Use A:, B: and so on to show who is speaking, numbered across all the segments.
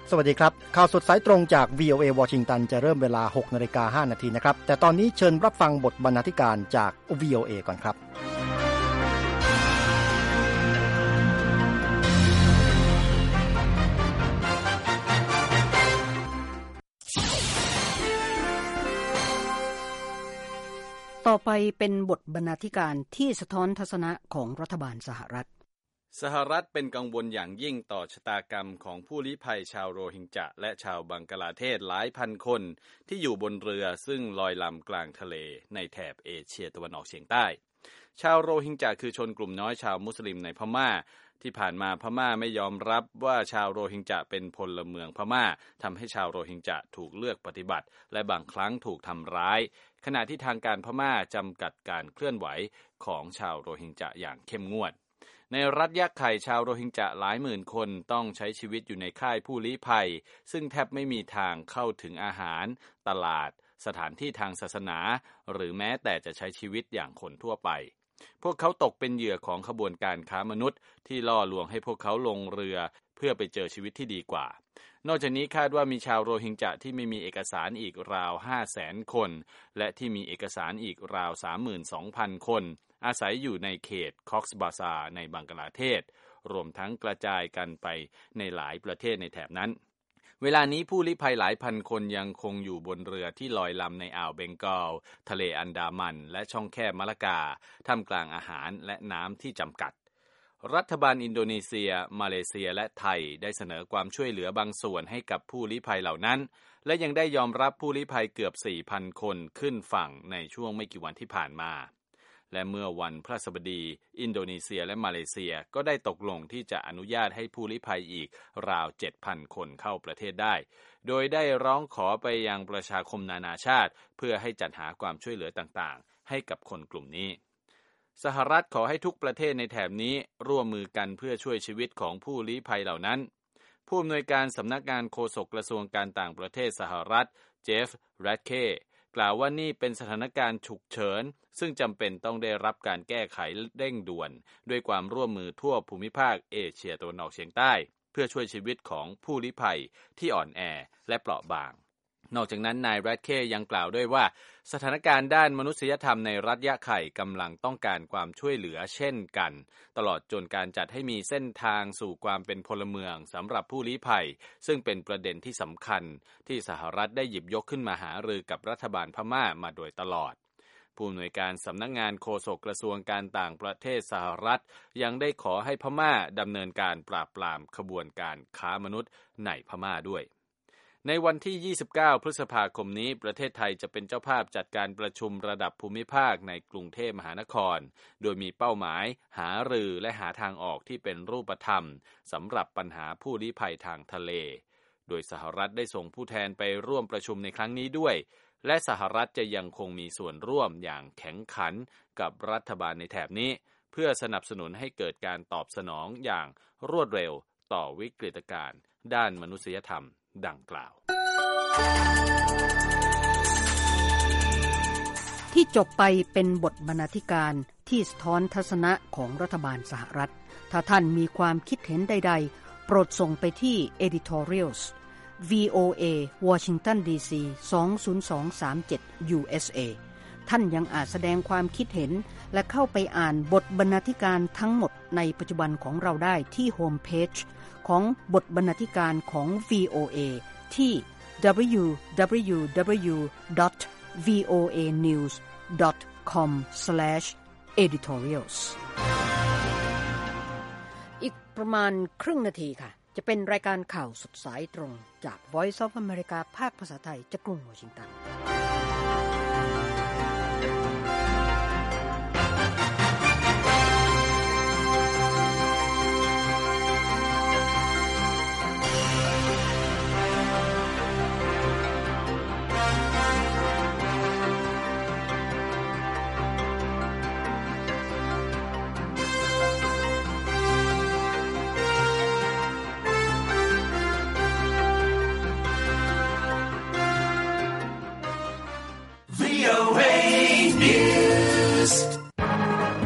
A: สวัสดีครับข่าวสดสายตรงจาก VOA วอชิงตันจะเริ่มเวลา 6:05 น.นะครับแต่ตอนนี้เชิญรับฟังบทบรรณาธิการจาก VOA ก่อนครับ
B: ต่อไปเป็นบทบรรณาธิการที่สะท้อนทัศนะของรัฐบาลสหรัฐ
C: เป็นกังวลอย่างยิ่งต่อชะตากรรมของผู้ลี้ภัยชาวโรฮิงญะและชาวบังกลาเทศหลายพันคนที่อยู่บนเรือซึ่งลอยลำกลางทะเลในแถบเอเชียตะวันออกเฉียงใต้ชาวโรฮิงญะคือชนกลุ่มน้อยชาวมุสลิมในพม่าที่ผ่านมาพม่าไม่ยอมรับว่าชาวโรฮิงญะเป็นพลเมืองพม่าทำให้ชาวโรฮิงญะถูกเลือกปฏิบัติและบางครั้งถูกทำร้ายขณะที่ทางการพม่าจำกัดการเคลื่อนไหวของชาวโรฮิงญะอย่างเข้มงวดในรัฐยะไข่ชาวโรฮิงญะหลายหมื่นคนต้องใช้ชีวิตอยู่ในค่ายผู้ลี้ภัยซึ่งแทบไม่มีทางเข้าถึงอาหารตลาดสถานที่ทางศาสนาหรือแม้แต่จะใช้ชีวิตอย่างคนทั่วไปพวกเขาตกเป็นเหยื่อของขบวนการค้ามนุษย์ที่ล่อลวงให้พวกเขาลงเรือเพื่อไปเจอชีวิตที่ดีกว่านอกจากนี้คาดว่ามีชาวโรฮิงญะที่ไม่มีเอกสารอีกราว 500,000 คนและที่มีเอกสารอีกราว 32,000 คนอาศัยอยู่ในเขตคอกซ์บาซาร์ในบังกลาเทศรวมทั้งกระจายกันไปในหลายประเทศในแถบนั้นเวลานี้ผู้ลี้ภัยหลายพันคนยังคงอยู่บนเรือที่ลอยลำในอ่าวเบงกอลทะเลอันดามันและช่องแคบมะละกาท่ามกลางอาหารและน้ำที่จำกัดรัฐบาลอินโดนีเซียมาเลเซียและไทยได้เสนอความช่วยเหลือบางส่วนให้กับผู้ลี้ภัยเหล่านั้นและยังได้ยอมรับผู้ลี้ภัยเกือบ 4,000 คนขึ้นฝั่งในช่วงไม่กี่วันที่ผ่านมาและเมื่อวันพฤหัสบดีอินโดนีเซียและมาเลเซียก็ได้ตกลงที่จะอนุญาตให้ผู้ลี้ภัยอีกราว 7,000 คนเข้าประเทศได้โดยได้ร้องขอไปยังประชาคมนานาชาติเพื่อให้จัดหาความช่วยเหลือต่างๆให้กับคนกลุ่มนี้สหรัฐขอให้ทุกประเทศในแถบนี้ร่วมมือกันเพื่อช่วยชีวิตของผู้ลี้ภัยเหล่านั้นผู้อำนวยการสำนักงานโฆษกกระทรวงการต่างประเทศสหรัฐเจฟ แรดเคกล่าวว่านี่เป็นสถานการณ์ฉุกเฉินซึ่งจำเป็นต้องได้รับการแก้ไขเร่งด่วนด้วยความร่วมมือทั่วภูมิภาคเอเชียตะวันออกเฉียงใต้เพื่อช่วยชีวิตของผู้ลี้ภัยที่อ่อนแอและเปราะบางนอกจากนั้นนายแรดเคยังกล่าวด้วยว่าสถานการณ์ด้านมนุษยธรรมในรัฐยะไข่กำลังต้องการความช่วยเหลือเช่นกันตลอดจนการจัดให้มีเส้นทางสู่ความเป็นพลเมืองสำหรับผู้ลี้ภัยซึ่งเป็นประเด็นที่สำคัญที่สหรัฐได้หยิบยกขึ้นมาหารือกับรัฐบาลพม่ามาโดยตลอดผู้อำนวยการสำนักงานโฆษกกระทรวงการต่างประเทศสหรัฐยังได้ขอให้พม่าดำเนินการปราบปรามขบวนการค้ามนุษย์ในพม่าด้วยในวันที่ 29 พฤษภาคมนี้ประเทศไทยจะเป็นเจ้าภาพจัดการประชุมระดับภูมิภาคในกรุงเทพมหานครโดยมีเป้าหมายหารือและหาทางออกที่เป็นรูปธรรมสำหรับปัญหาผู้ลี้ภัยทางทะเลโดยสหรัฐได้ส่งผู้แทนไปร่วมประชุมในครั้งนี้ด้วยและสหรัฐจะยังคงมีส่วนร่วมอย่างแข็งขันกับรัฐบาลในแถบนี้เพื่อสนับสนุนให้เกิดการตอบสนองอย่างรวดเร็วต่อวิกฤตการณ์ด้านมนุษยธรรมดังกล่าว
B: ที่จบไปเป็นบทบรรณาธิการที่สะท้อนทัศนะของรัฐบาลสหรัฐถ้าท่านมีความคิดเห็นใดๆโปรดส่งไปที่ editorials VOA Washington DC 20237 USA ท่านยังอาจแสดงความคิดเห็นและเข้าไปอ่านบทบรรณาธิการทั้งหมดในปัจจุบันของเราได้ที่โฮมเพจของบทบรรณาธิการของ VOA ที่ www.voanews.com/editorials อีกประมาณครึ่งนาทีค่ะจะเป็นรายการข่าวสดสายตรงจาก Voice of America ภาคภาษาไทยจากกรุงวอชิงตัน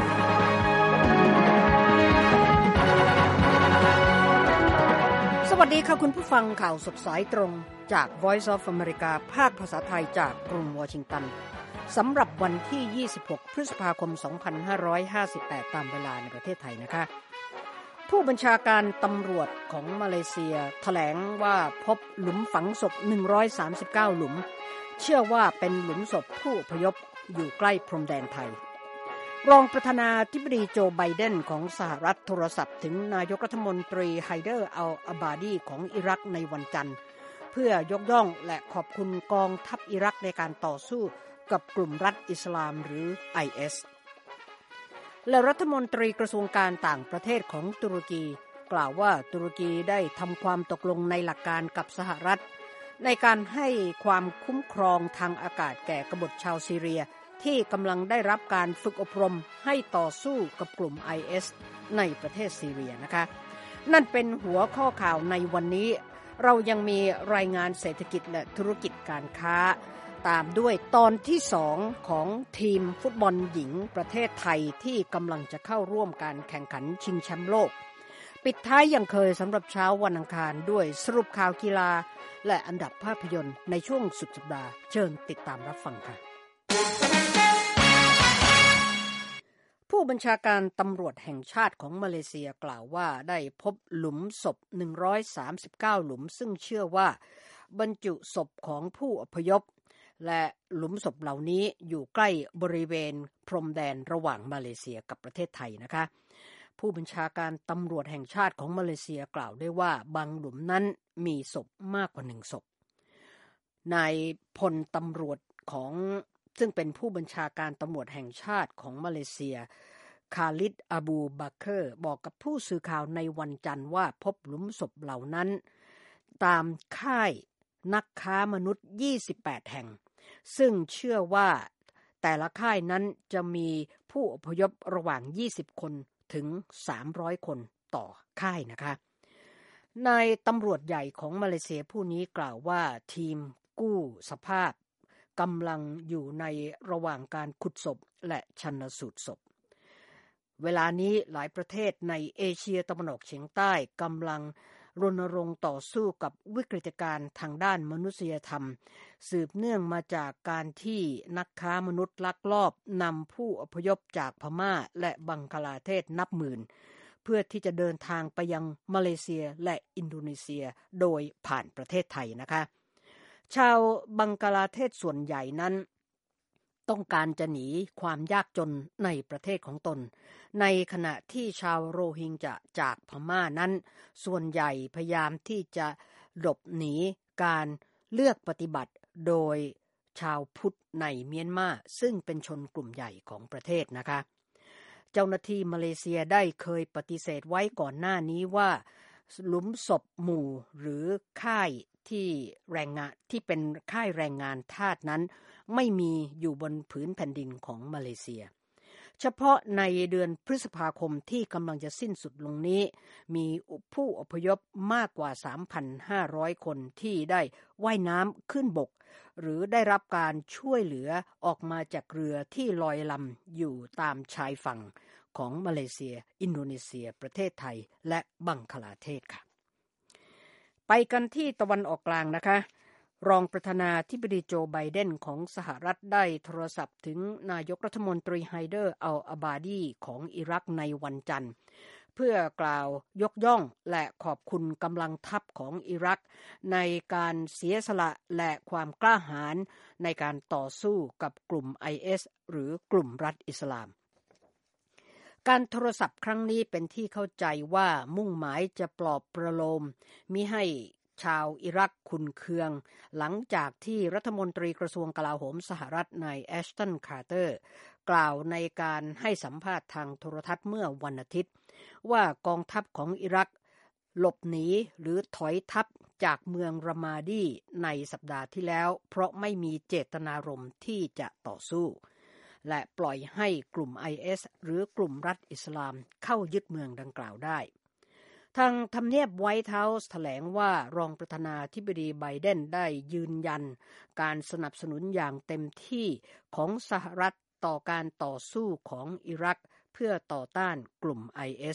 B: สวัสดีค่ะคุณผู้ฟังข่าวสดสายตรงจาก Voice of America ภาคภาษาไทยจากกรุงวอชิงตันสำหรับวันที่ 26 พฤษภาคม 2558 ตามเวลาในประเทศไทยนะคะผู้บัญชาการตำรวจของมาเลเซียแถลงว่าพบหลุมฝังศพ 139 หลุมเชื่อว่าเป็นหลุมศพผู้อพยพอยู่ใกล้พรมแดนไทยรองประธานาธิบดีโจไบเดนของสหรัฐโทรศัพท์ถึงนายกรัฐมนตรีไฮเดอร์อัลอาบาดีของอิรักในวันจันทร์เพื่อยกย่องและขอบคุณกองทัพอิรักในการต่อสู้กับกลุ่มรัฐอิสลามหรือ IS และรัฐมนตรีกระทรวงการต่างประเทศของตุรกีกล่าวว่าตุรกีได้ทำความตกลงในหลักการกับสหรัฐในการให้ความคุ้มครองทางอากาศแก่กบฏชาวซีเรียที่กำลังได้รับการฝึกอบรมให้ต่อสู้กับกลุ่ม IS ในประเทศซีเรียนะคะนั่นเป็นหัวข้อข่าวในวันนี้เรายังมีรายงานเศรษฐกิจและธุรกิจการค้าตามด้วยตอนที่2ของทีมฟุตบอลหญิงประเทศไทยที่กำลังจะเข้าร่วมการแข่งขันชิงแชมป์โลกปิดท้ายอย่างเคยสำหรับเช้าวันอังคารด้วยสรุปข่าวกีฬาและอันดับภาพยนตร์ในช่วงสุดสัปดาห์เชิญติดตามรับฟังค่ะผู้บัญชาการตำรวจแห่งชาติของมาเลเซียกล่าวว่าได้พบหลุมศพ139หลุมซึ่งเชื่อว่าบรรจุศพของผู้อพยพและหลุมศพเหล่านี้อยู่ใกล้บริเวณพรมแดนระหว่างมาเลเซียกับประเทศไทยนะคะผู้บัญชาการตำรวจแห่งชาติของมาเลเซียกล่าวได้ว่าบางหลุมนั้นมีศพมากกว่า1ศพนายพลตำรวจของซึ่งเป็นผู้บัญชาการตำรวจแห่งชาติของมาเลเซียคาลิดอาบูบักเคอร์บอกกับผู้สื่อข่าวในวันจันทร์ว่าพบหลุมศพเหล่านั้นตามค่ายนักค้ามนุษย์28แห่งซึ่งเชื่อว่าแต่ละค่ายนั้นจะมีผู้อพยพระหว่าง20คนถึง300คนต่อค่ายนะคะนายตำรวจใหญ่ของมาเลเซียผู้นี้กล่าวว่าทีมกู้สภาพกำลังอยู่ในระหว่างการขุดศพและชันสูตรศพเวลานี้หลายประเทศในเอเชียตะวันออกเฉียงใต้กำลังรณรงค์ต่อสู้กับวิกฤตการณ์ทางด้านมนุษยธรรมสืบเนื่องมาจากการที่นักค้ามนุษย์ลักลอบนำผู้อพยพจากพม่าและบังกลาเทศนับหมื่นเพื่อที่จะเดินทางไปยังมาเลเซียและอินโดนีเซียโดยผ่านประเทศไทยนะคะชาวบังกลาเทศส่วนใหญ่นั้นต้องการจะหนีความยากจนในประเทศของตนในขณะที่ชาวโรฮิงญาจากพม่านั้นส่วนใหญ่พยายามที่จะหลบหนีการเลือกปฏิบัติโดยชาวพุทธในเมียนมาซึ่งเป็นชนกลุ่มใหญ่ของประเทศนะคะเจ้าหน้าที่มาเลเซียได้เคยปฏิเสธไว้ก่อนหน้านี้ว่าหลุมศพหมู่หรือค่ายที่แรงงานที่เป็นค่ายแรงงานทาสนั้นไม่มีอยู่บนผืนแผ่นดินของมาเลเซียเฉพาะในเดือนพฤษภาคมที่กำลังจะสิ้นสุดลงนี้มีผู้อพยพมากกว่า 3,500 คนที่ได้ว่ายน้ำขึ้นบกหรือได้รับการช่วยเหลือออกมาจากเรือที่ลอยลำอยู่ตามชายฝั่งของมาเลเซียอินโดนีเซียประเทศไทยและบังกลาเทศค่ะไปกันที่ตะวันออกกลางนะคะรองประธานาธิบดีโจไบเดนของสหรัฐได้โทรศัพท์ถึงนายกรัฐมนตรีไฮเดอร์อัลอาบาดีของอิรักในวันจันทร์เพื่อกล่าวยกย่องและขอบคุณกำลังทัพของอิรักในการเสียสละและความกล้าหาญในการต่อสู้กับกลุ่ม IS หรือกลุ่มรัฐอิสลามการโทรศัพท์ครั้งนี้เป็นที่เข้าใจว่ามุ่งหมายจะปลอบประโลมมิให้ชาวอิรักขุ่นเคืองหลังจากที่รัฐมนตรีกระทรวงกลาโหมสหรัฐนายแอชตันคาร์เตอร์กล่าวในการให้สัมภาษณ์ทางโทรทัศน์เมื่อวันอาทิตย์ว่ากองทัพของอิรักหลบหนีหรือถอยทัพจากเมืองรามาดีในสัปดาห์ที่แล้วเพราะไม่มีเจตนารมณ์ที่จะต่อสู้และปล่อยให้กลุ่ม IS หรือกลุ่มรัฐอิสลามเข้ายึดเมืองดังกล่าวได้ทางทำเนียบไวท์เฮาส์แถลงว่ารองประธานาธิบดีไบเดนได้ยืนยันการสนับสนุนอย่างเต็มที่ของสหรัฐต่อการต่อสู้ของอิรักเพื่อต่อต้านกลุ่ม IS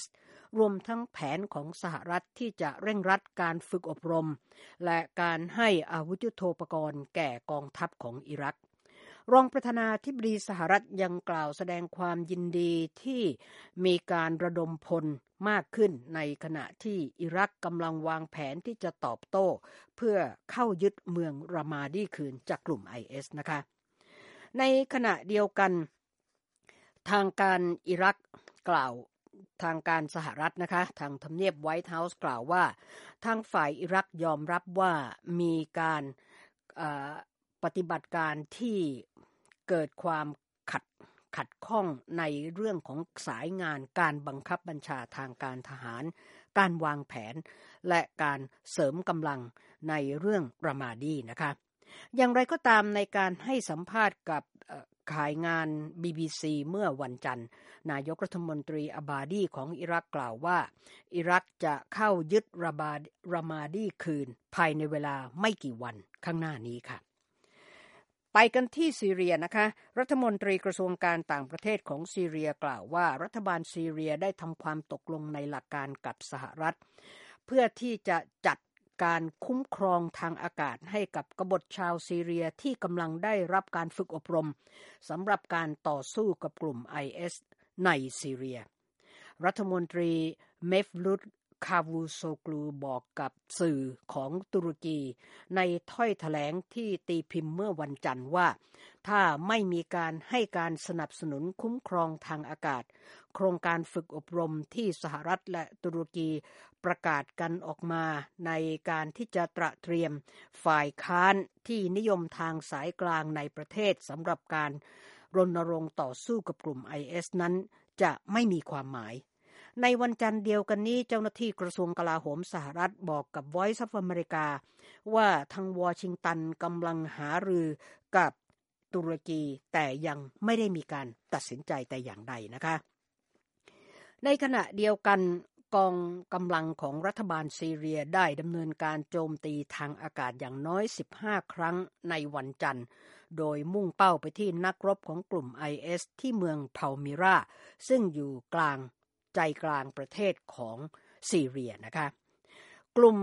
B: รวมทั้งแผนของสหรัฐที่จะเร่งรัดการฝึกอบรมและการให้อาวุธยุทโธปกรณ์แก่กองทัพของอิรักรองประธานาธิบดีสหรัฐยังกล่าวแสดงความยินดีที่มีการระดมพลมากขึ้นในขณะที่อิรักกำลังวางแผนที่จะตอบโต้เพื่อเข้ายึดเมืองรามาดีคืนจากกลุ่ม IS นะคะในขณะเดียวกันทางการอิรักกล่าวทางการสหรัฐนะคะทางทำเนียบไวท์เฮาส์กล่าวว่าทางฝ่ายอิรักยอมรับว่ามีการปฏิบัติการที่เกิดความขัดข้องในเรื่องของสายงานการบังคับบัญชาทางการทหารการวางแผนและการเสริมกำลังในเรื่องรามาดีนะคะอย่างไรก็ตามในการให้สัมภาษณ์กับข่ายงาน BBC เมื่อวันจันทร์นายกรัฐมนตรีอาบาดีของอิรักกล่าวว่าอิรักจะเข้ายึดรามาดีคืนภายในเวลาไม่กี่วันข้างหน้านี้ค่ะไปกันที่ซีเรียนะคะรัฐมนตรีกระทรวงการต่างประเทศของซีเรียกล่าวว่ารัฐบาลซีเรียได้ทำความตกลงในหลักการกับสหรัฐเพื่อที่จะจัดการคุ้มครองทางอากาศให้กับกบฏชาวซีเรียที่กำลังได้รับการฝึกอบรมสำหรับการต่อสู้กับกลุ่ม IS ในซีเรียรัฐมนตรีเมฟลุตคาวูโซกลูบอกกับสื่อของตุรกีในถ้อยแถลงที่ตีพิมพ์เมื่อวันจันทร์ว่าถ้าไม่มีการให้การสนับสนุนคุ้มครองทางอากาศโครงการฝึกอบรมที่สหรัฐและตุรกีประกาศกันออกมาในการที่จะตระเตรียมฝ่ายค้านที่นิยมทางสายกลางในประเทศสำหรับการรณรงค์ต่อสู้กับกลุ่ม IS นั้นจะไม่มีความหมายในวันจันทร์เดียวกันนี้เจ้าหน้าที่กระทรวงกลาโหมสหรัฐบอกกับ Voice of America ว่าทางวอชิงตันกำลังหารือกับตุรกีแต่ยังไม่ได้มีการตัดสินใจแต่อย่างใดนะคะในขณะเดียวกันกองกำลังของรัฐบาลซีเรียได้ดำเนินการโจมตีทางอากาศอย่างน้อย15ครั้งในวันจันทร์โดยมุ่งเป้าไปที่นักรบของกลุ่ม IS ที่เมืองพาลมิราซึ่งอยู่ใจกลางประเทศของซีเรียนะคะกลุ่ม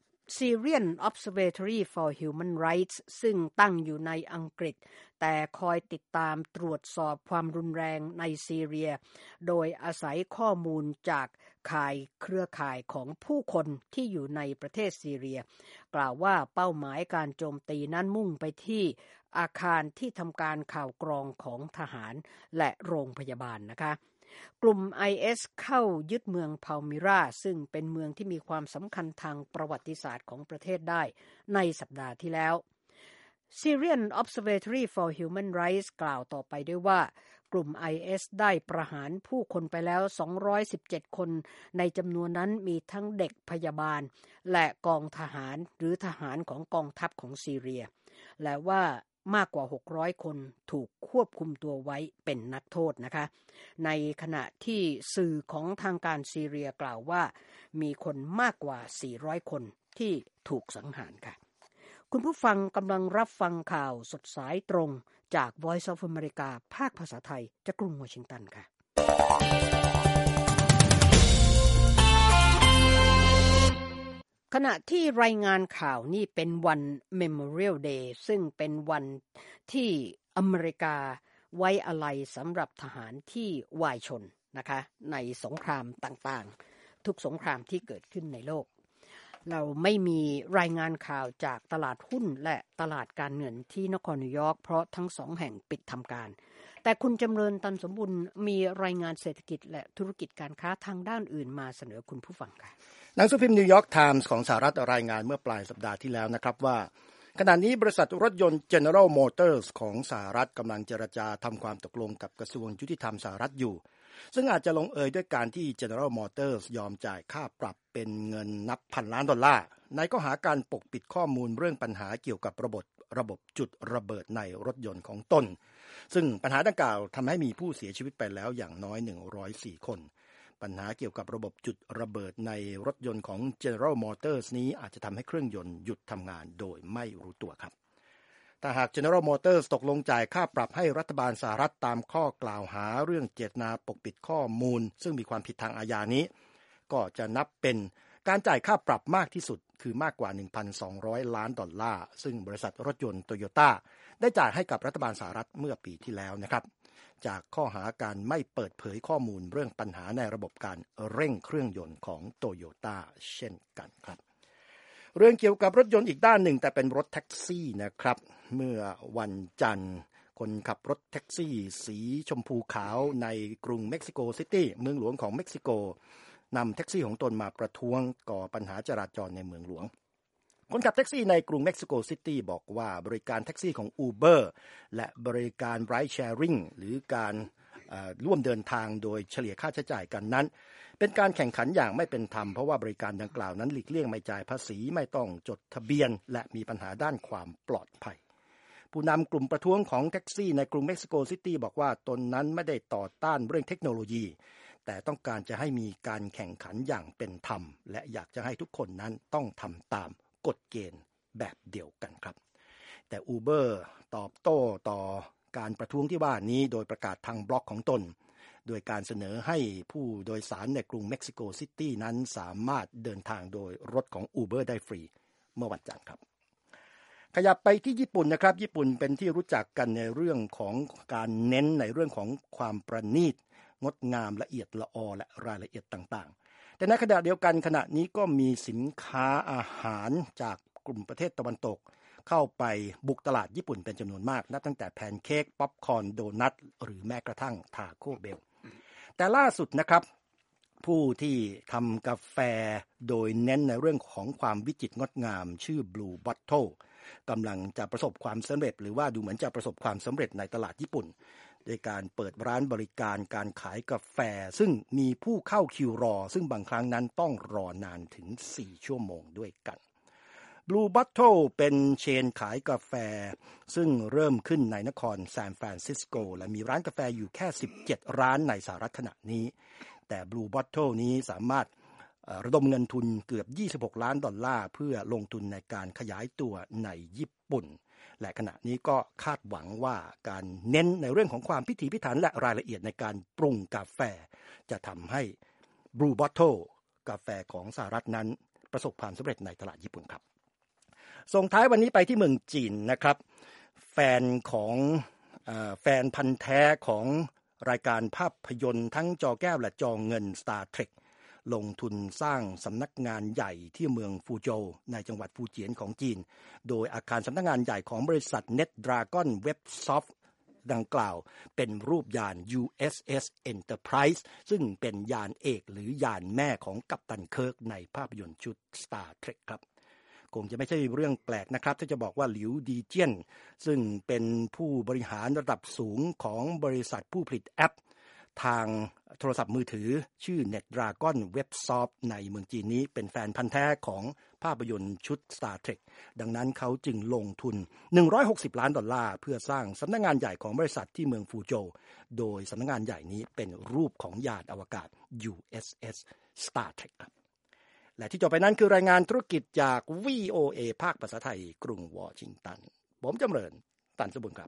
B: Syrian Observatory for Human Rights ซึ่งตั้งอยู่ในอังกฤษแต่คอยติดตามตรวจสอบความรุนแรงในซีเรียโดยอาศัยข้อมูลจากเครือข่ายของผู้คนที่อยู่ในประเทศซีเรียกล่าวว่าเป้าหมายการโจมตีนั้นมุ่งไปที่อาคารที่ทำการข่าวกรองของทหารและโรงพยาบาลนะคะกลุ่ม IS เข้ายึดเมืองพาลมิราซึ่งเป็นเมืองที่มีความสำคัญทางประวัติศาสตร์ของประเทศได้ในสัปดาห์ที่แล้ว Syrian Observatory for Human Rights กล่าวต่อไปด้วยว่ากลุ่ม IS ได้ประหารผู้คนไปแล้ว217คนในจำนวนนั้นมีทั้งเด็กพยาบาลและกองทหารหรือทหารของกองทัพของซีเรียและว่ามากกว่า600คนถูกควบคุมตัวไว้เป็นนักโทษนะคะในขณะที่สื่อของทางการซีเรียกล่าวว่ามีคนมากกว่า400คนที่ถูกสังหารค่ะคุณผู้ฟังกำลังรับฟังข่าวสดสายตรงจาก Voice of America ภาคภาษาไทยจากกรุงวอชิงตันค่ะขณะที่รายงานข่าวนี่เป็นวัน Memorial Day ซึ่งเป็นวันที่อเมริกาไว้อาลัยสำหรับทหารที่วายชนนะคะในสงครามต่างๆทุกสงครามที่เกิดขึ้นในโลกเราไม่มีรายงานข่าวจากตลาดหุ้นและตลาดการเงินที่นครนิวยอร์กเพราะทั้งสองแห่งปิดทำการแต่คุณจำเริญตันสมบุญมีรายงานเศรษฐกิจและธุรกิจการค้าทางด้านอื่นมาเสนอคุณผู้ฟังค่ะ
A: หนังสือพิมพ์นิวยอร์กไทมส์ของสหรัฐรายงานเมื่อปลายสัปดาห์ที่แล้วนะครับว่าขณะนี้บริษัทรถยนต์ General Motors ของสหรัฐกำลังเจรจาทำความตกลงกับกระทรวงยุติธรรมสหรัฐอยู่ซึ่งอาจจะลงเอยด้วยการที่ General Motors ยอมจ่ายค่าปรับเป็นเงินนับพันล้านดอลลาร์ในข้อหาการปกปิดข้อมูลเรื่องปัญหาเกี่ยวกับระบบจุดระเบิดในรถยนต์ของตนซึ่งปัญหาดังกล่าวทำให้มีผู้เสียชีวิตไปแล้วอย่างน้อย104คนปัญหาเกี่ยวกับระบบจุดระเบิดในรถยนต์ของ General Motors นี้อาจจะทำให้เครื่องยนต์หยุดทำงานโดยไม่รู้ตัวครับแต่หาก General Motors ตกลงจ่ายค่าปรับให้รัฐบาลสหรัฐตามข้อกล่าวหาเรื่องเจตนาปกปิดข้อมูลซึ่งมีความผิดทางอาญานี้ก็จะนับเป็นการจ่ายค่าปรับมากที่สุดคือมากกว่า $1,200 ล้านซึ่งบริษัทรถยนต์โตโยต้าได้จ่ายให้กับรัฐบาลสหรัฐเมื่อปีที่แล้วนะครับจากข้อหาการไม่เปิดเผยข้อมูลเรื่องปัญหาในระบบการเร่งเครื่องยนต์ของโตโยต้าเช่นกันครับเรื่องเกี่ยวกับรถยนต์อีกด้านหนึ่งแต่เป็นรถแท็กซี่นะครับเมื่อวันจันทร์คนขับรถแท็กซี่สีชมพูขาวในกรุงเม็กซิโกซิตี้เมืองหลวงของเม็กซิโกนำแท็กซี่ของตนมาประท้วงก่อปัญหาจราจรในเมืองหลวงคนขับแท็กซี่ในกรุงเม็กซิโกซิตี้บอกว่าบริการแท็กซี่ของ Uber และบริการ Ride Sharing หรือการร่วมเดินทางโดยเฉลี่ยค่าใช้จ่ายกันนั้นเป็นการแข่งขันอย่างไม่เป็นธรรมเพราะว่าบริการดังกล่าวนั้นหลีกเลี่ยงไม่จ่ายภาษีไม่ต้องจดทะเบียนและมีปัญหาด้านความปลอดภัยผู้นำกลุ่มประท้วงของแท็กซี่ในกรุงเม็กซิโกซิตี้บอกว่าตนนั้นไม่ได้ต่อต้านเรื่องเทคโนโลยีแต่ต้องการจะให้มีการแข่งขันอย่างเป็นธรรมและอยากจะให้ทุกคนนั้นต้องทำตามกฎเกณฑ์แบบเดียวกันครับแต่ Uber ตอบโต้ต่อการประท้วงที่ว่านี้โดยประกาศทางบล็อกของตนโดยการเสนอให้ผู้โดยสารในกรุงเม็กซิโกซิตี้นั้นสามารถเดินทางโดยรถของ Uber ได้ฟรีเมื่อวันจันทร์ครับขยับไปที่ญี่ปุ่นนะครับญี่ปุ่นเป็นที่รู้จักกันในเรื่องของการเน้นในเรื่องของความประณีตงดงามละเอียดละออและรายละเอียดต่างๆแต่ในขณะเดียวกันขณะนี้ก็มีสินค้าอาหารจากกลุ่มประเทศตะวันตกเข้าไปบุกตลาดญี่ปุ่นเป็นจำนวนมากนับตั้งแต่แพนเค้กป๊อปคอร์นโดนัทหรือแม้กระทั่งทาโก้เบลแต่ล่าสุดนะครับผู้ที่ทำกาแฟโดยเน้นในเรื่องของความวิจิตรงดงามชื่อ Blue Bottle กำลังจะประสบความสำเร็จหรือว่าดูเหมือนจะประสบความสำเร็จในตลาดญี่ปุ่นโดยการเปิดร้านบริการการขายกาแฟซึ่งมีผู้เข้าคิวรอซึ่งบางครั้งนั้นต้องรอนานถึง4ชั่วโมงด้วยกัน Blue Bottle เป็นเชนขายกาแฟซึ่งเริ่มขึ้นในนครซานฟรานซิสโกและมีร้านกาแฟอยู่แค่17ร้านในสหรัฐขณะนี้แต่ Blue Bottle นี้สามารถระดมเงินทุนเกือบ$26 ล้านเพื่อลงทุนในการขยายตัวในญี่ปุ่นและขณะนี้ก็คาดหวังว่าการเน้นในเรื่องของความพิถีพิถันและรายละเอียดในการปรุงกาแฟจะทำให้ Blue Bottle กาแฟของสหรัฐนั้นประสบความสำเร็จในตลาดญี่ปุ่นครับส่งท้ายวันนี้ไปที่เมืองจีนนะครับแฟนพันธุ์แท้ของรายการภาพยนตร์ทั้งจอแก้วและจอเงิน Star Trek ลงทุนสร้างสำนักงานใหญ่ที่เมืองฟูโจวในจังหวัดฟูเจียนของจีนโดยอาคารสำนักงานใหญ่ของบริษัท NetDragon Websoft ดังกล่าวเป็นรูปยาน USS Enterprise ซึ่งเป็นยานเอกหรือยานแม่ของกัปตันเคิร์กในภาพยนตร์ชุด Star Trek ครับคงจะไม่ใช่เรื่องแปลกนะครับที่จะบอกว่าหลิวดีเจี้ยนซึ่งเป็นผู้บริหารระดับสูงของบริษัทผู้ผลิตแอปทางโทรศัพท์มือถือชื่อ NetDragon Websoft ในเมืองจีนนี้เป็นแฟนพันธุ์แท้ของภาพยนตร์ชุด Star Trek ดังนั้นเขาจึงลงทุน$160 ล้านเพื่อสร้างสำนักงานใหญ่ของบริษัทที่เมืองฟูโจวโดยสำนักงานใหญ่นี้เป็นรูปของยานอวกาศ USS Star Trek ครับและที่จบไปนั้นคือรายงานธุรกิจจาก VOA ภาคภาษาไทยกรุงวอชิงตันผมจำเริญตันสมบูรณ์ครับ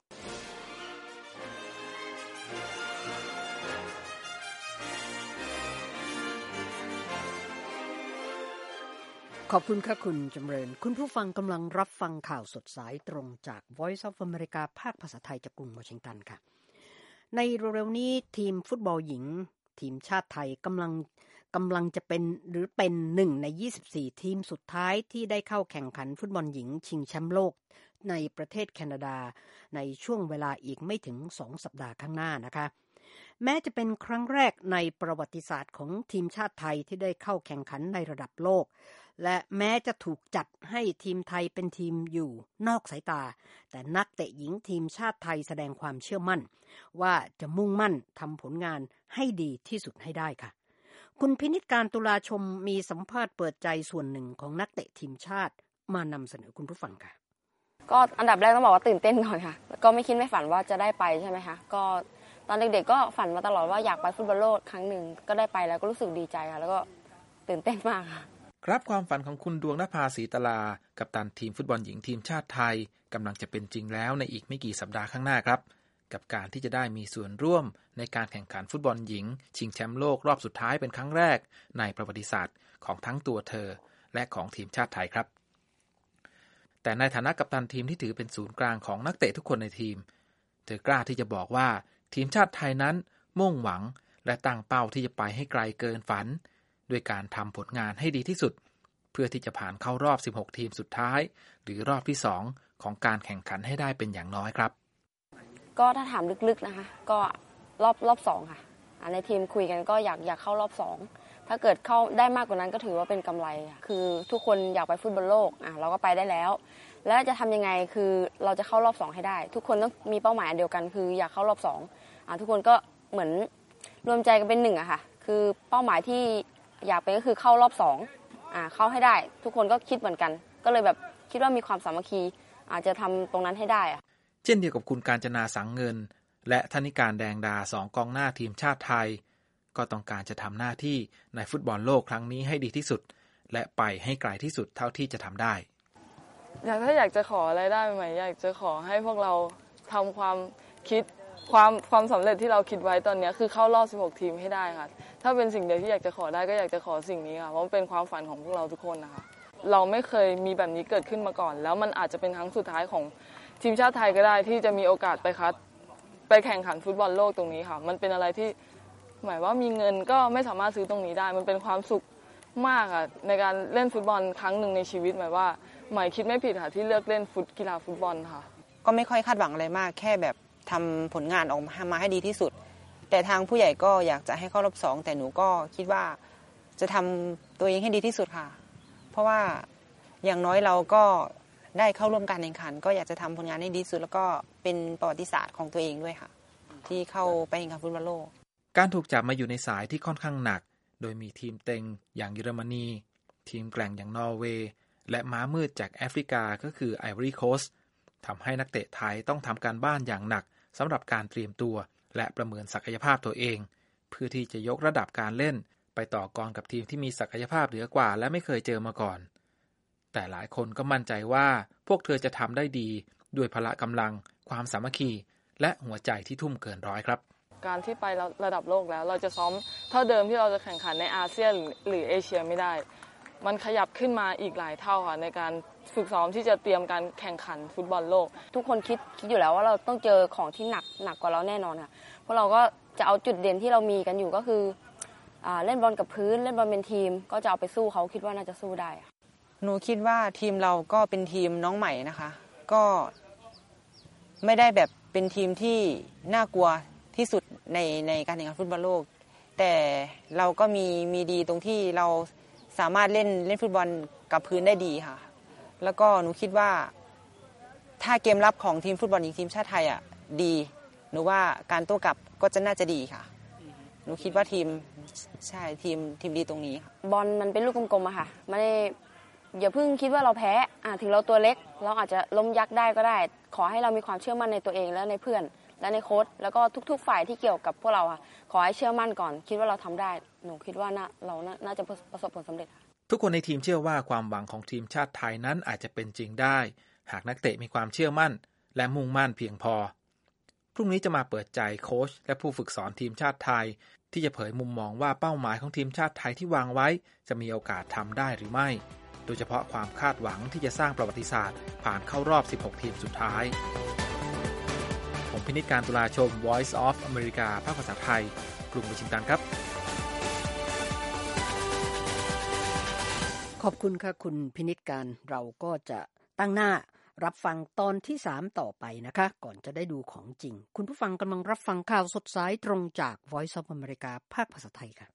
B: ขอบคุณค่ะคุณจำเริญคุณผู้ฟังกำลังรับฟังข่าวสดสายตรงจาก Voice of America ภาคภาษาไทยจากกรุงวอชิงตันค่ะในเร็วๆนี้ทีมฟุตบอลหญิงทีมชาติไทยกำลังจะเป็นหรือเป็น1ใน24ทีมสุดท้ายที่ได้เข้าแข่งขันฟุตบอลหญิงชิงแชมป์โลกในประเทศแคนาดาในช่วงเวลาอีกไม่ถึง2สัปดาห์ข้างหน้านะคะแม้จะเป็นครั้งแรกในประวัติศาสตร์ของทีมชาติไทยที่ได้เข้าแข่งขันในระดับโลกและแม้จะถูกจัดให้ทีมไทยเป็นทีมอยู่นอกสายตาแต่นักเตะหญิงทีมชาติไทยแสดงความเชื่อมั่นว่าจะมุ่งมั่นทำผลงานให้ดีที่สุดให้ได้ค่ะคุณพินิจการตุลาชมมีสัมภาษณ์เปิดใจส่วนหนึ่งของนักเตะทีมชาติมานำเสนอคุณผู้ฟังค่ะ
D: ก็อันดับแรกต้องบอกว่าตื่นเต้นก่อนค่ะก็ไม่คิดไม่ฝันว่าจะได้ไปใช่ไหมคะก็ตอนเด็กๆก็ฝันมาตลอดว่าอยากไปฟุตบอลโลกครั้งหนึ่งก็ได้ไปแล้วก็รู้สึกดีใจค่ะแล้วก็ตื่นเต้นมากค่ะ
E: ครับความฝันของคุณดวงนภาศรีตลากัปตันทีมฟุตบอลหญิงทีมชาติไทยกำลังจะเป็นจริงแล้วในอีกไม่กี่สัปดาห์ข้างหน้าครับกับการที่จะได้มีส่วนร่วมในการแข่งขันฟุตบอลหญิงชิงแชมป์โลกรอบสุดท้ายเป็นครั้งแรกในประวัติศาสตร์ของทั้งตัวเธอและของทีมชาติไทยครับแต่ในฐานะกัปตันทีมที่ถือเป็นศูนย์กลางของนักเตะทุกคนในทีมเธอกล้าที่จะบอกว่าทีมชาติไทยนั้นมุ่งหวังและตั้งเป้าที่จะไปให้ไกลเกินฝันด้วยการทำผลงานให้ดีที่สุดเพื่อที่จะผ่านเข้ารอบ16ทีมสุดท้ายหรือรอบที่2ของการแข่งขันให้ได้เป็นอย่างน้อยครับ
D: ก็ถ้าถามลึกๆนะคะก็รอบ2ค่ะในทีมคุยกันก็อยากเข้ารอบ2ถ้าเกิดเข้าได้มากกว่านั้นก็ถือว่าเป็นกำไรคือทุกคนอยากไปฟุตบอลโลกเราก็ไปได้แล้วแล้วจะทำยังไงคือเราจะเข้ารอบ2ให้ได้ทุกคนต้องมีเป้าหมายเดียวกันคืออยากเข้ารอบ2ทุกคนก็เหมือนรวมใจกันเป็น1ค่ะคือเป้าหมายที่อยากไปก็คือเข้ารอบ2เข้าให้ได้ทุกคนก็คิดเหมือนกันก็เลยแบบคิดว่ามีความสามัคคีอาจจะทำตรงนั้นให้ได้
E: เช่นเดียวกับคุณกาญจนาสังเงินและธนิการแดงดา2กองหน้าทีมชาติไทยก็ต้องการจะทำหน้าที่ในฟุตบอลโลกครั้งนี้ให้ดีที่สุดและไปให้ไกลที่สุดเท่าที่จะทำได้
F: ถ้าอยากจะขออะไรได้ไหมอยากจะขอให้พวกเราทำความคิดความสำเร็จที่เราคิดไว้ตอนนี้คือเข้ารอบ16ทีมให้ได้ค่ะถ้าเป็นสิ่งเดียวที่อยากจะขอได้ก็อยากจะขอสิ่งนี้ค่ะเพราะมันเป็นความฝันของพวกเราทุกคนนะคะเราไม่เคยมีแบบนี้เกิดขึ้นมาก่อนแล้วมันอาจจะเป็นครั้งสุดท้ายของทีมชาติไทยก็ได้ที่จะมีโอกาสไปแข่งขันฟุตบอลโลกตรงนี้ค่ะมันเป็นอะไรที่หมายว่ามีเงินก็ไม่สามารถซื้อตรงนี้ได้มันเป็นความสุขมากค่ะในการเล่นฟุตบอลครั้งหนึ่งในชีวิตหมายว่าหมายคิดไม่ผิดค่ะที่เลือกเล่นกีฬาฟุตบอลค่ะ
G: ก็ไม่ค่อยคาดหวังอะไรมากแค่แบบทำผลงานออกมาให้ดีที่สุดแต่ทางผู้ใหญ่ก็อยากจะให้เข้ารอบ2แต่หนูก็คิดว่าจะทำตัวเองให้ดีที่สุดค่ะเพราะว่าอย่างน้อยเราก็ได้เข้าร่วมการแข่งขันก็อยากจะทำผลงานให้ดีที่สุดแล้วก็เป็นประวัติศาสตร์ของตัวเองด้วยค่ะที่เข้าไปแข่งขันฟุตบอลโลก
E: การถูกจับมาอยู่ในสายที่ค่อนข้างหนักโดยมีทีมเต็งอย่างเยอรมนีทีมแกร่งอย่างนอร์เวย์และม้ามืดจากแอฟริกาก็คือไอวอรี่โคสต์ทำให้นักเตะไทยต้องทำการบ้านอย่างหนักสำหรับการเตรียมตัวและประเมินศักยภาพตัวเองเพื่อที่จะยกระดับการเล่นไปต่อกรกับทีมที่มีศักยภาพเหนือกว่าและไม่เคยเจอมาก่อนแต่หลายคนก็มั่นใจว่าพวกเธอจะทำได้ดีด้วยพละกำลังความสามัคคีและหัวใจที่ทุ่มเกินร้อยครับ
F: การที่ไประดับโลกแล้วเราจะซ้อมเท่าเดิมที่เราจะแข่งขันในอาเซียนหรือเอเชียไม่ได้มันขยับขึ้นมาอีกหลายเท่าค่ะในการฝึกซ้อมที่จะเตรียมการแข่งขันฟุตบอลโลก
D: ทุกคนคิดอยู่แล้วว่าเราต้องเจอของที่หนักกว่าเราแน่นอนค่ะเพราะเราก็จะเอาจุดเด่นที่เรามีกันอยู่ก็คือเล่นบอลกับพื้นเล่นบอลเป็นทีมก็จะเอาไปสู้เขาคิดว่าน่าจะสู้ได้
G: หนูคิดว่าทีมเราก็เป็นทีมน้องใหม่นะคะก็ไม่ได้แบบเป็นทีมที่น่ากลัวที่สุดในการแข่งขันฟุตบอลโลกแต่เราก็มีดีตรงที่เราสามารถเล่นฟุตบอลกับพื้นได้ดีค่ะแล้วก็หนูคิดว่าถ้าเกมรับของทีมฟุตบอลหญิงทีมชาติไทยดีหนูว่าการโต้กลับก็จะน่าจะดีค่ะหนูคิดว่าทีมดีตรงนี้
D: บอลมันเป็นลูกกลมๆค่ะไม่ได้อย่าเพิ่งคิดว่าเราแพ้ถึงเราตัวเล็กเราอาจจะล้มยักษ์ได้ก็ได้ขอให้เรามีความเชื่อมั่นในตัวเองและในเพื่อนและในโค้ชแล้วก็ทุกๆฝ่ายที่เกี่ยวกับพวกเราค่ะขอให้เชื่อมั่นก่อนคิดว่าเราทำได้หนูคิดว่าเราน่าจะประสบผลสำเร็จ
E: ทุกคนในทีมเชื่อว่าความหวังของทีมชาติไทยนั้นอาจจะเป็นจริงได้หากนักเตะมีความเชื่อมั่นและมุ่งมั่นเพียงพอพรุ่งนี้จะมาเปิดใจโค้ชและผู้ฝึกสอนทีมชาติไทยที่จะเผยมุมมองว่าเป้าหมายของทีมชาติไทยที่วางไว้จะมีโอกาสทำได้หรือไม่โดยเฉพาะความคาดหวังที่จะสร้างประวัติศาสตร์ผ่านเข้ารอบ16ทีมสุดท้ายผมพินิจการตุลาชม Voice of America ภาคภาษาไทยกรุงวอชิงตันครับ
B: ขอบคุณค่ะคุณพินิจการเราก็จะตั้งหน้ารับฟังตอนที่3ต่อไปนะคะก่อนจะได้ดูของจริงคุณผู้ฟังกำลังรับฟังข่าวสดสายตรงจาก Voice of America ภาคภาษาไทยค่ะ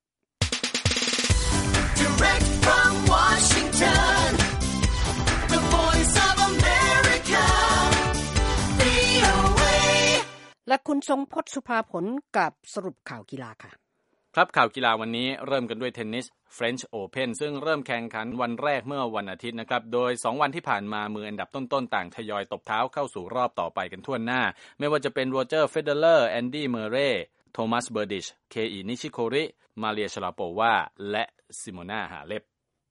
H: Direct from Washington, the Voice of America, VOA
B: และคุณทรงพจน์สุภาผลกับสรุปข่าวกีฬาค่ะ
C: ครับข่าวกีฬาวันนี้เริ่มกันด้วยเทนนิส French Open ซึ่งเริ่มแข่งขันวันแรกเมื่อวันอาทิตย์นะครับโดย2วันที่ผ่านมามืออันดับต้นๆต่างทยอยตบเท้าเข้าสู่รอบต่อไปกันทั่วหน้าไม่ว่าจะเป็นโรเจอร์เฟเดเลอร์แอนดี้เมอร์เรย์โทมัสเบอร์ดิชเคอินิชิโคริมาเรียชลาโปวาและซิโมนาฮาเลป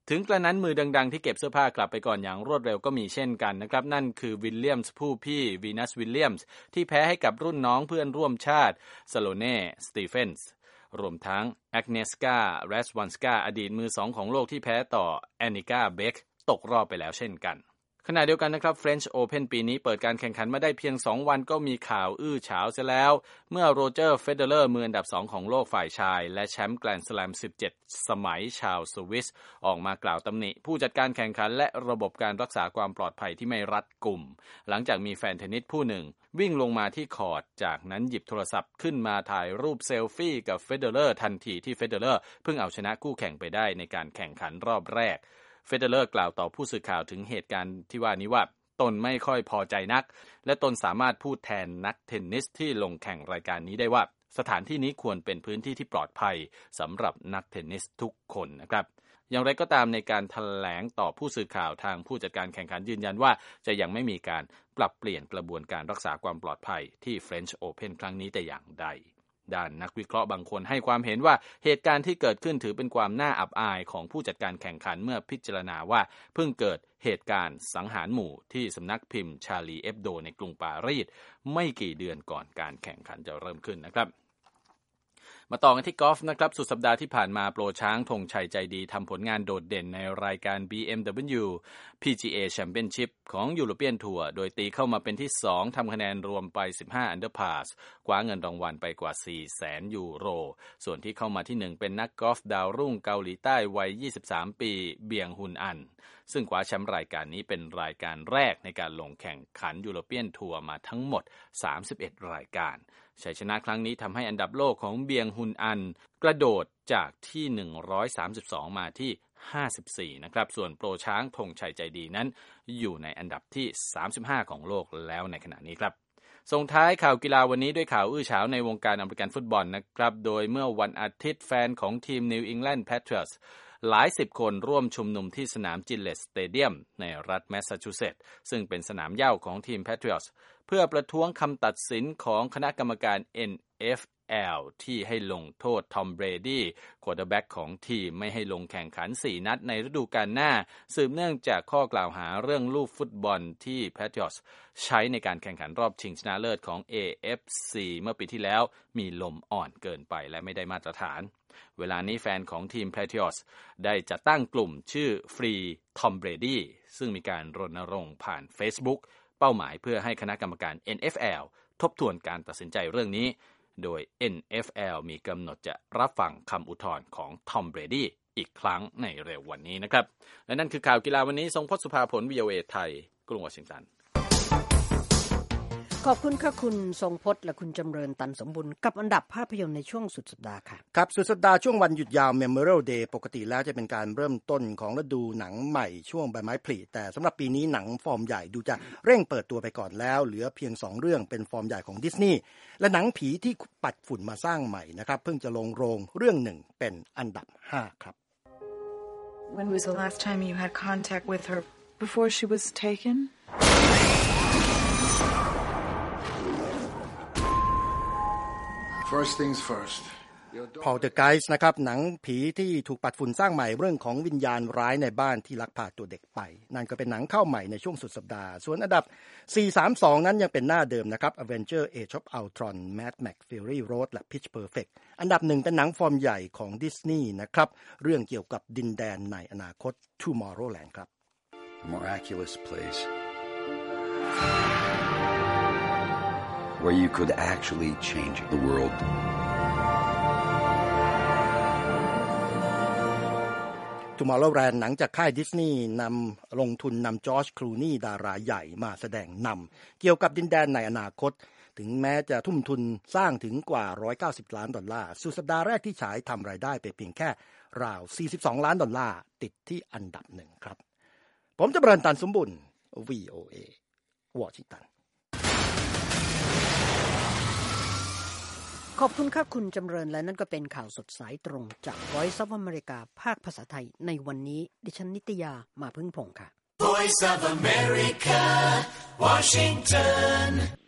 C: ถึงกระนั้นมือดังๆที่เก็บเสื้อผ้ากลับไปก่อนอย่างรวดเร็วก็มีเช่นกันนะครับนั่นคือวิลเลียมส์ผู้พี่วีนัสวิลเลียมส์ที่แพ้ให้กับรุ่นน้องเพื่อนร่วมชาติสโลเน่สตีเฟนส์รวมทั้งแอกเนสกาแรสวันสกาอดีตมือ2ของโลกที่แพ้ต่อแอนนิก้าเบคตกรอบไปแล้วเช่นกันขณะเดียวกันนะครับ French Open ปีนี้เปิดการแข่งขันมาได้เพียง2วันก็มีข่าวอื้อฉาวเสียแล้วเมื่อโรเจอร์เฟเดเลอร์มืออันดับ2ของโลกฝ่ายชายและแชมป์แกรนด์สแลม17สมัยชาวสวิสออกมากล่าวตำหนิผู้จัดการแข่งขันและระบบการรักษาความปลอดภัยที่ไม่รัดกุมหลังจากมีแฟนเทนนิสผู้หนึ่งวิ่งลงมาที่คอร์ตจากนั้นหยิบโทรศัพท์ขึ้นมาถ่ายรูปเซลฟี่กับเฟเดเลอร์ทันทีที่เฟเดเลอร์เพิ่งเอาชนะคู่แข่งไปได้ในการแข่งขันรอบแรกเฟเดเลอร์กล่าวต่อผู้สื่อข่าวถึงเหตุการณ์ที่ว่านี้ว่าตนไม่ค่อยพอใจนักและตนสามารถพูดแทนนักเทนนิสที่ลงแข่งรายการนี้ได้ว่าสถานที่นี้ควรเป็นพื้นที่ที่ปลอดภัยสำหรับนักเทนนิสทุกคนนะครับอย่างไรก็ตามในการแถลงต่อผู้สื่อข่าวทางผู้จัดการแข่งขันยืนยันว่าจะยังไม่มีการปรับเปลี่ยนกระบวนการรักษาความปลอดภัยที่ French Open ครั้งนี้แต่อย่างใดด้านนักวิเคราะห์บางคนให้ความเห็นว่าเหตุการณ์ที่เกิดขึ้นถือเป็นความน่าอับอายของผู้จัดการแข่งขันเมื่อพิจารณาว่าเพิ่งเกิดเหตุการณ์สังหารหมู่ที่สำนักพิมพ์ชาลีเอฟโดในกรุงปารีสไม่กี่เดือนก่อนการแข่งขันจะเริ่มขึ้นนะครับมาต่อกันที่กอล์ฟนะครับสุดสัปดาห์ที่ผ่านมาโปรช้างธงชัยใจดีทำผลงานโดดเด่นในรายการ BMW PGA Championship ของ European Tour โดยตีเข้ามาเป็นที่2ทำคะแนนรวมไป15 Under Par คว้าเงินรางวัลไปกว่า 400,000 ยูโรส่วนที่เข้ามาที่1เป็นนักกอล์ฟดาวรุ่งเกาหลีใต้วัย23 ปีเบียงฮุนอันซึ่งคว้าแชมป์รายการนี้เป็นรายการแรกในการลงแข่งขัน European Tour มาทั้งหมด31 รายการชัยชนะครั้งนี้ทำให้อันดับโลกของเบียงฮุนอันกระโดดจากที่132มาที่54นะครับส่วนโปรช้างธงชัยใจดีนั้นอยู่ในอันดับที่35ของโลกแล้วในขณะนี้ครับส่งท้ายข่าวกีฬาวันนี้ด้วยข่าวอื้อฉาวในวงการอเมริกันฟุตบอลนะครับโดยเมื่อวันอาทิตย์แฟนของทีม New England Patriots หลายสิบคนร่วมชุมนุมที่สนามจิลเลตสเตเดียมในรัฐแมสซาชูเซตส์ซึ่งเป็นสนามเหย้าของทีม Patriots เพื่อประท้วงคำตัดสินของคณะกรรมการ NFL ที่ให้ลงโทษทอมเบรดี้ควอเตอร์แบ็กของทีมไม่ให้ลงแข่งขัน4นัดในฤดูกาลหน้าสืบเนื่องจากข้อกล่าวหาเรื่องลูกฟุตบอลที่ Patriots ใช้ในการแข่งขันรอบชิงชนะเลิศของ AFC เมื่อปีที่แล้วมีลมอ่อนเกินไปและไม่ได้มาตรฐานเวลานี้แฟนของทีม Patriots ได้จัดตั้งกลุ่มชื่อ Free Tom Brady ซึ่งมีการรณรงค์ผ่าน Facebook เป้าหมายเพื่อให้คณะกรรมการ NFL ทบทวนการตัดสินใจเรื่องนี้โดย NFL มีกำหนดจะรับฟังคำอุทธรณ์ของ Tom Brady อีกครั้งในเร็ววันนี้นะครับและนั่นคือข่าวกีฬาวันนี้ทรงพจน์สุภาผล VOA ไทยกรุงวอชิงตัน
B: ขอบคุณค่ะคุณทรงพจน์และคุณจำเริญตันสมบุญกับอันดับภาพยนตร์ในช่วงสุดสัปดาห์ค่ะ
A: ครับสุดสัปดาห์ช่วงวันหยุดยาว Memorial Day ปกติแล้วจะเป็นการเริ่มต้นของฤดูหนังใหม่ช่วงใบไม้ผลิแต่สำหรับปีนี้หนังฟอร์มใหญ่ดูจะเร่งเปิดตัวไปก่อนแล้วเหลือเพียง2เรื่องเป็นฟอร์มใหญ่ของดิสนีย์และหนังผีที่ปัดฝุ่นมาสร้างใหม่นะครับเพิ่งจะลงโรงเรื่องหนึ่งเป็นอันดับ5ครับ
I: When was the last time you had contact with her before she was taken?
J: First things first.
A: Poltergeist นะครับหนังผีที่ถูกปัดฝุ่นสร้างใหม่เรื่องของวิญญาณร้ายในบ้านที่ลักพาตัวเด็กไปนั่นก็เป็นหนังเข้าใหม่ในช่วงสุดสัปดาห์ส่วนอันดับ432นั้นยังเป็นหน้าเดิมนะครับ Avenger Age of Ultron Mad Max Fury Road และ Pitch Perfect อันดับ1เป็นหนังฟอร์มใหญ่ของดิสนีย์นะครับเรื่องเกี่ยวกับดินแดนในอนาคต Tomorrowland ครับ
K: A miraculous place where you could actually change the world.
A: Tomorrowland หนังจากค่ายดิสนีย์ลงทุนนำจอร์จคลูนีดาราใหญ่มาแสดงนำเกี่ยวกับดินแดนในอนาคตถึงแม้จะทุ่มทุนสร้างถึงกว่า$190 ล้านสุดสัปดาห์แรกที่ฉายทำรายได้ไปเพียงแค่ราว$42 ล้านติดที่อันดับ1ครับผมจะเบรนตันสมบุญ VOA วอชิงตัน
B: ขอบคุณค่ะคุณจำเริญและนั่นก็เป็นข่าวสดสายตรงจาก Voice of America ภาคภาษาไทยในวันนี้ดิฉันนิตยามาพึ่งพงษ์ค่ะ
H: Voice of America Washington